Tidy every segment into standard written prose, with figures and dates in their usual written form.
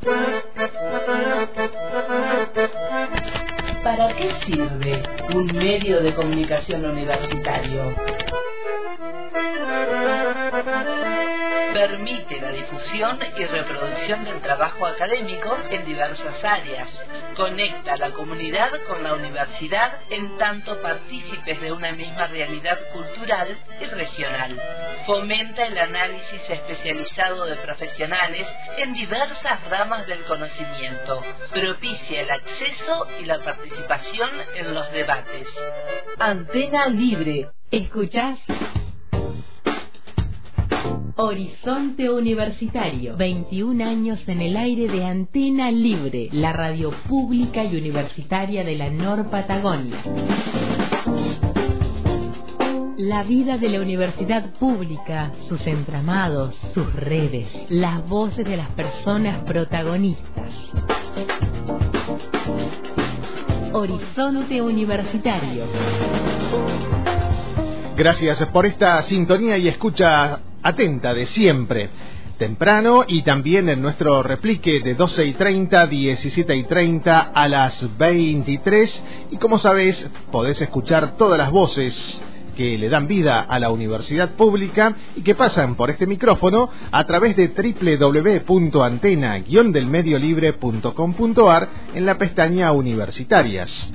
¿Para qué sirve un medio de comunicación universitario? Permite la difusión y reproducción del trabajo académico en diversas áreas. Conecta a la comunidad con la universidad en tanto partícipes de una misma realidad cultural y regional. Fomenta el análisis especializado de profesionales en diversas ramas del conocimiento. Propicia el acceso y la participación en los debates. Antena Libre. ¿Escuchás? Horizonte Universitario, 21 años en el aire de Antena Libre, la radio pública y universitaria de la Nor Patagonia. La vida de la universidad pública, sus entramados, sus redes, las voces de las personas protagonistas. Horizonte Universitario. Gracias por esta sintonía y escucha atenta de siempre, temprano y también en nuestro replique de 12:30, 17:30 a las 23. Y como sabés, podés escuchar todas las voces que le dan vida a la universidad pública y que pasan por este micrófono a través de www.antena-delmediolibre.com.ar en la pestaña Universitarias.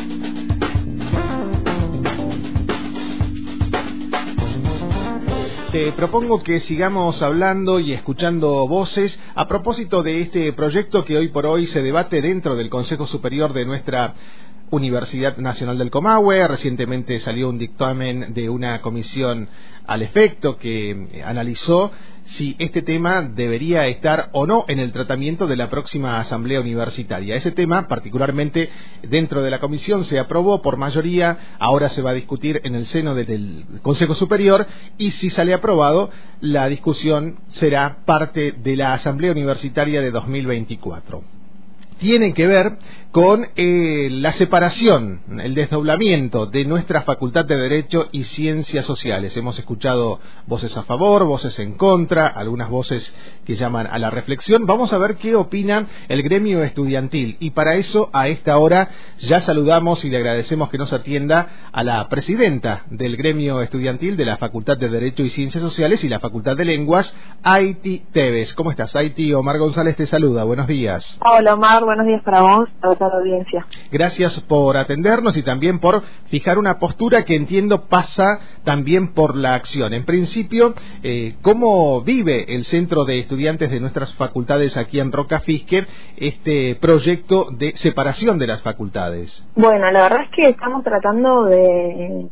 Te propongo que sigamos hablando y escuchando voces a propósito de este proyecto que hoy por hoy se debate dentro del Consejo Superior de nuestra Universidad Nacional del Comahue. Recientemente salió un dictamen de una comisión al efecto que analizó si este tema debería estar o no en el tratamiento de la próxima asamblea universitaria. Ese tema, particularmente dentro de la comisión, se aprobó por mayoría, ahora se va a discutir en el seno del Consejo Superior y si sale aprobado, la discusión será parte de la asamblea universitaria de 2024. Tiene que ver con la separación, el desdoblamiento de nuestra Facultad de Derecho y Ciencias Sociales. Hemos escuchado voces a favor, voces en contra, algunas voces que llaman a la reflexión. Vamos a ver qué opina el gremio estudiantil y para eso a esta hora ya saludamos y le agradecemos que nos atienda a la presidenta del gremio estudiantil de la Facultad de Derecho y Ciencias Sociales y la Facultad de Lenguas, Aiti Tevez. ¿Cómo estás, Aiti? Omar González te saluda. Buenos días. Hola, Omar. Buenos días para vos, para toda la audiencia. Gracias por atendernos y también por fijar una postura que entiendo pasa también por la acción. En principio, ¿cómo vive el Centro de Estudiantes de nuestras facultades aquí en Rocafisque este proyecto de separación de las facultades? Bueno, la verdad es que estamos tratando de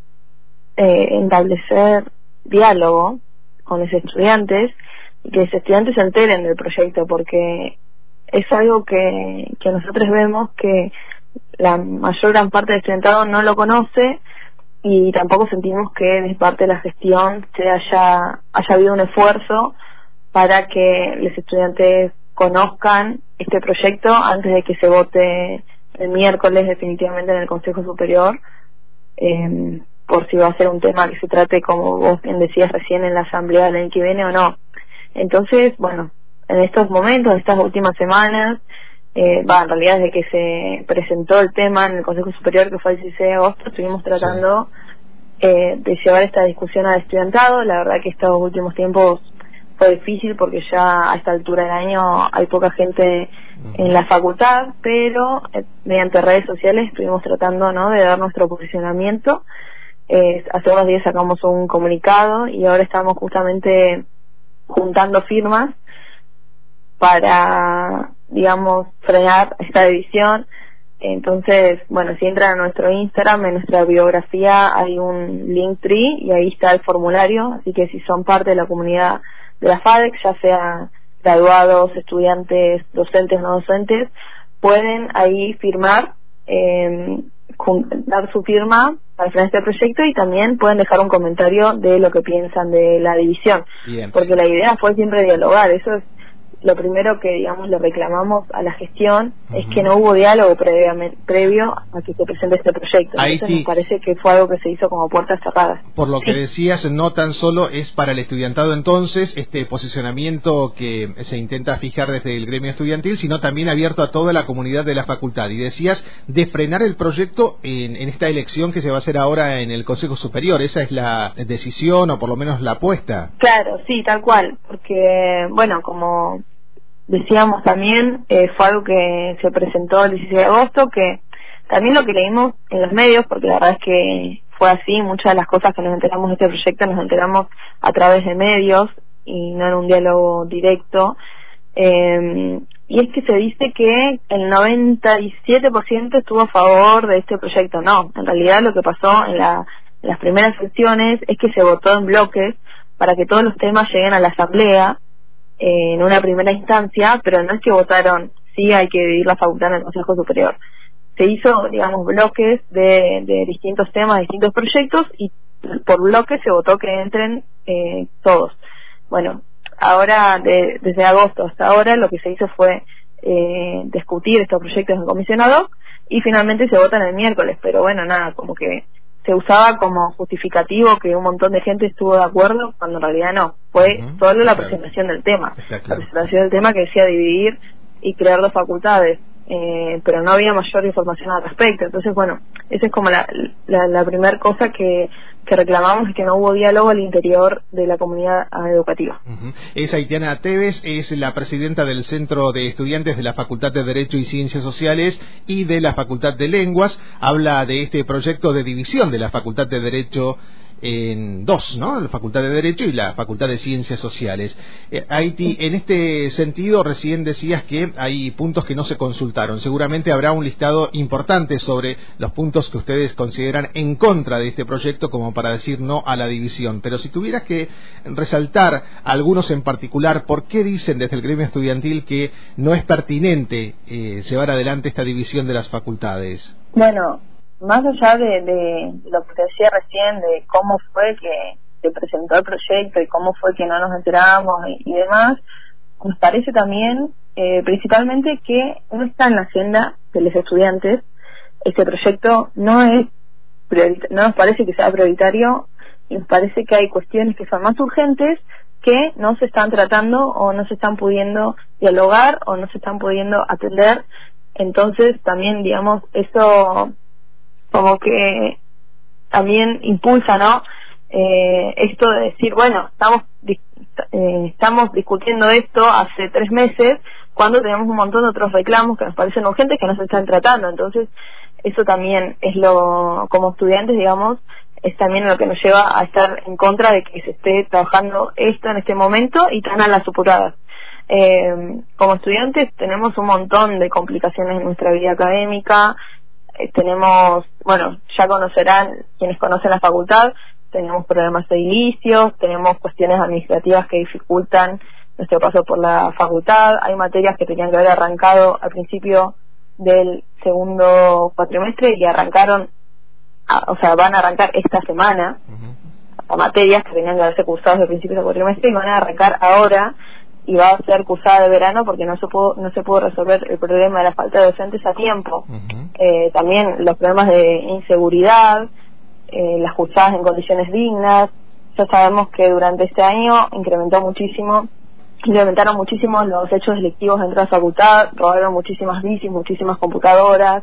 establecer diálogo con los estudiantes y que los estudiantes se enteren del proyecto, porque es algo que nosotros vemos que la gran parte del estudiantado no lo conoce y tampoco sentimos que de parte de la gestión haya habido un esfuerzo para que los estudiantes conozcan este proyecto antes de que se vote el miércoles definitivamente en el Consejo Superior, por si va a ser un tema que se trate, como vos bien decías recién, en la asamblea del año que viene o no. Entonces, bueno, en estos momentos, estas últimas semanas, en realidad desde que se presentó el tema en el Consejo Superior, que fue el 16 de agosto, estuvimos tratando de llevar esta discusión al estudiantado. La verdad que estos últimos tiempos fue difícil porque ya a esta altura del año hay poca gente en la facultad, pero mediante redes sociales estuvimos tratando, ¿no?, de dar nuestro posicionamiento. Hace unos días sacamos un comunicado y ahora estamos justamente juntando firmas para, digamos, frenar esta división. Entonces, bueno, si entran a nuestro Instagram, en nuestra biografía hay un Linktree y ahí está el formulario, así que si son parte de la comunidad de la FADEC, ya sea graduados, estudiantes, docentes, no docentes, pueden ahí firmar, dar su firma para frenar este proyecto y también pueden dejar un comentario de lo que piensan de la división. Bien. Porque la idea fue siempre dialogar, eso es lo primero que, digamos, le reclamamos a la gestión es que no hubo diálogo previo a que se presente este proyecto. Entonces nos parece que fue algo que se hizo como puertas cerradas. Por lo que decías, no tan solo es para el estudiantado entonces este posicionamiento que se intenta fijar desde el gremio estudiantil, sino también abierto a toda la comunidad de la facultad. Y decías de frenar el proyecto en esta elección que se va a hacer ahora en el Consejo Superior. ¿Esa es la decisión o por lo menos la apuesta? Claro, sí, tal cual, porque, bueno, como decíamos también, fue algo que se presentó el 16 de agosto, que también lo que leímos en los medios, porque la verdad es que fue así, muchas de las cosas que nos enteramos de este proyecto nos enteramos a través de medios y no en un diálogo directo, y es que se dice que el 97% estuvo a favor de este proyecto. No, en realidad lo que pasó en las primeras sesiones es que se votó en bloques para que todos los temas lleguen a la asamblea en una primera instancia, pero no es que votaron sí hay que dividir la facultad en el Consejo Superior. Se hizo, digamos, bloques de distintos temas, distintos proyectos, y por bloques se votó que entren todos. Bueno, ahora desde agosto hasta ahora lo que se hizo fue discutir estos proyectos en comisión ad hoc y finalmente se votan el miércoles, pero bueno, nada, como que se usaba como justificativo que un montón de gente estuvo de acuerdo, cuando en realidad no, fue solo la presentación del tema, la presentación del tema que decía dividir y crear dos facultades, pero no había mayor información al respecto. Entonces, bueno, esa es como la primera cosa que reclamamos, es que no hubo diálogo al interior de la comunidad educativa. Es Aitiana Tevez, es la presidenta del Centro de Estudiantes de la Facultad de Derecho y Ciencias Sociales y de la Facultad de Lenguas. Habla de este proyecto de división de la Facultad de Derecho en dos, ¿no? La Facultad de Derecho y la Facultad de Ciencias Sociales. Aiti, en este sentido, recién decías que hay puntos que no se consultaron. Seguramente habrá un listado importante sobre los puntos que ustedes consideran en contra de este proyecto como para decir no a la división. Pero si tuvieras que resaltar algunos en particular, ¿por qué dicen desde el gremio estudiantil que no es pertinente llevar adelante esta división de las facultades? Bueno, más allá de lo que te decía recién, de cómo fue que se presentó el proyecto y cómo fue que no nos enteramos y demás, nos parece también, principalmente, que no está en la agenda de los estudiantes. Este proyecto no nos parece que sea prioritario, y nos parece que hay cuestiones que son más urgentes que no se están tratando o no se están pudiendo dialogar o no se están pudiendo atender. Entonces también, digamos, eso como que también impulsa, ¿no? Esto de decir, bueno, estamos discutiendo esto hace 3 meses cuando tenemos un montón de otros reclamos que nos parecen urgentes que no se están tratando. Entonces eso también es como estudiantes, digamos, es también lo que nos lleva a estar en contra de que se esté trabajando esto en este momento y tan a las apuradas. Como estudiantes tenemos un montón de complicaciones en nuestra vida académica. Tenemos, bueno, ya conocerán quienes conocen la facultad, tenemos problemas edilicios, tenemos cuestiones administrativas que dificultan nuestro paso por la facultad, hay materias que tenían que haber arrancado al principio del segundo cuatrimestre y arrancaron, van a arrancar esta semana, materias que tenían que haberse cursado desde el principio del cuatrimestre y van a arrancar ahora, y va a ser cursada de verano porque no se pudo resolver el problema de la falta de docentes a tiempo. También los problemas de inseguridad, las cursadas en condiciones dignas. Ya sabemos que durante este año incrementaron muchísimo los hechos delictivos dentro de la facultad, robaron muchísimas bicis, muchísimas computadoras,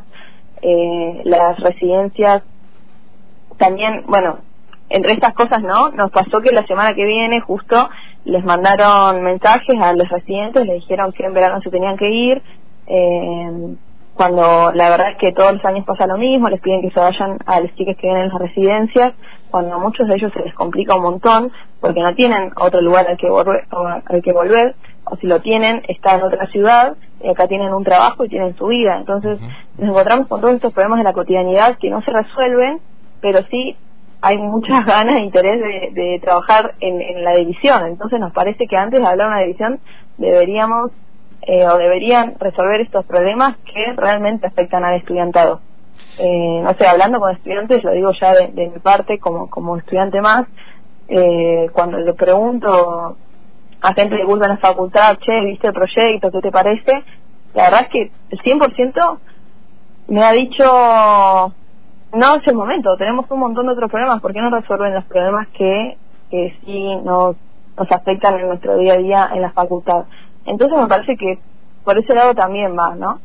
las residencias también, bueno, entre estas cosas, ¿no? Nos pasó que la semana que viene justo les mandaron mensajes a los residentes, les dijeron que en verano se tenían que ir, cuando la verdad es que todos los años pasa lo mismo, les piden que se vayan a los chicos que viven en las residencias, cuando a muchos de ellos se les complica un montón, porque no tienen otro lugar al que volver, o si lo tienen, está en otra ciudad, y acá tienen un trabajo y tienen su vida. Entonces nos encontramos con todos estos problemas de la cotidianidad que no se resuelven, pero sí hay muchas ganas e interés de trabajar en la división. Entonces nos parece que antes de hablar de una división deberíamos deberían resolver estos problemas que realmente afectan al estudiantado. No sé, hablando con estudiantes, lo digo ya de mi parte como estudiante más, cuando le pregunto a gente le gusta en la facultad, che, ¿viste el proyecto? ¿Qué te parece? La verdad es que el 100% me ha dicho, no es el momento, tenemos un montón de otros problemas, ¿por qué no resuelven los problemas que sí nos afectan en nuestro día a día en la facultad? Entonces me parece que por ese lado también va, ¿no?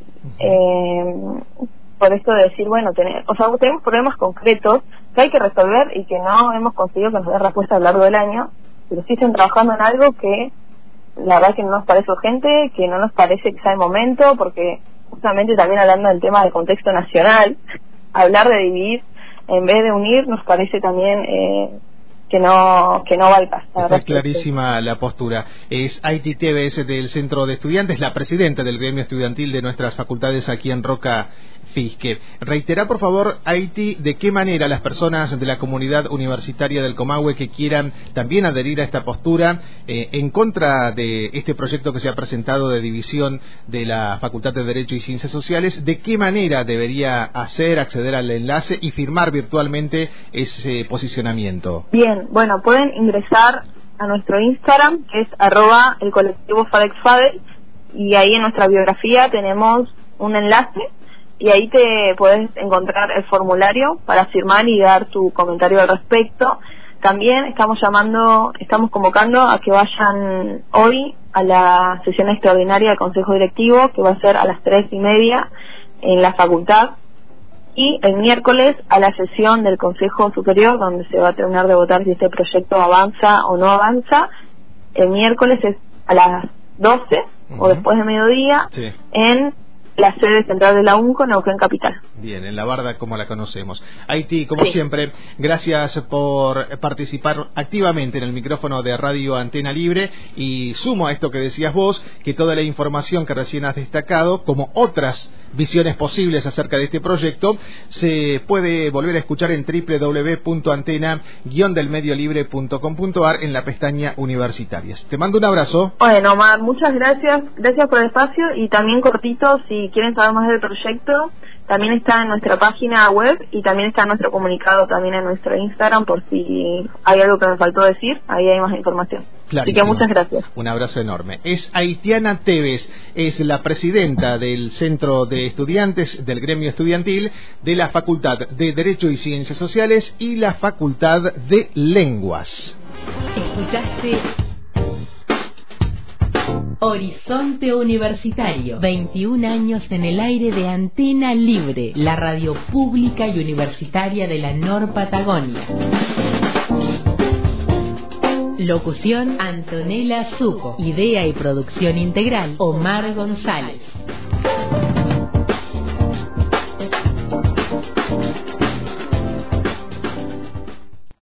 Por esto de decir, bueno, tenemos problemas concretos que hay que resolver y que no hemos conseguido que nos dé respuesta a lo largo del año, pero sí están trabajando en algo que la verdad que no nos parece urgente, que no nos parece que sea el momento, porque justamente también hablando del tema del contexto nacional, hablar de dividir en vez de unir nos parece también que no va al caso. Está clarísima la postura. Es Aití Tevez del Centro de Estudiantes, la presidenta del gremio estudiantil de nuestras facultades aquí en Roca Fisque. Reiterá, por favor, Aití, de qué manera las personas de la comunidad universitaria del Comahue que quieran también adherir a esta postura en contra de este proyecto que se ha presentado de división de la Facultad de Derecho y Ciencias Sociales, de qué manera debería acceder al enlace y firmar virtualmente ese posicionamiento. Bien, bueno, pueden ingresar a nuestro Instagram, que es @elcolectivofadexfadel, y ahí en nuestra biografía tenemos un enlace y ahí te puedes encontrar el formulario para firmar y dar tu comentario al respecto. También estamos convocando a que vayan hoy a la sesión extraordinaria del Consejo Directivo, que va a ser a las 3:30 en la facultad, y el miércoles a la sesión del Consejo Superior, donde se va a terminar de votar si este proyecto avanza o no avanza. El miércoles es a las 12 o después de mediodía, sí, en la sede central de la UNCO, Neuquén Capital. Bien, en la barda como la conocemos. Aití, como siempre, gracias por participar activamente en el micrófono de Radio Antena Libre, y sumo a esto que decías vos, que toda la información que recién has destacado, como otras visiones posibles acerca de este proyecto, se puede volver a escuchar en www.antena-delmediolibre.com.ar en la pestaña Universitarias. Te mando un abrazo. Bueno, Omar, muchas gracias por el espacio, y también cortito, si quieren saber más del proyecto, también está en nuestra página web y también está en nuestro comunicado, también en nuestro Instagram, por si hay algo que me faltó decir, ahí hay más información. Clarísimo. Así que muchas gracias. Un abrazo enorme. Es Aitiana Tevez, es la presidenta del Centro de Estudiantes del Gremio Estudiantil de la Facultad de Derecho y Ciencias Sociales y la Facultad de Lenguas. Escuchaste Horizonte Universitario, 21 años en el aire de Antena Libre, la radio pública y universitaria de la Nor Patagonia. Locución: Antonella Zuco. Idea y producción integral: Omar González.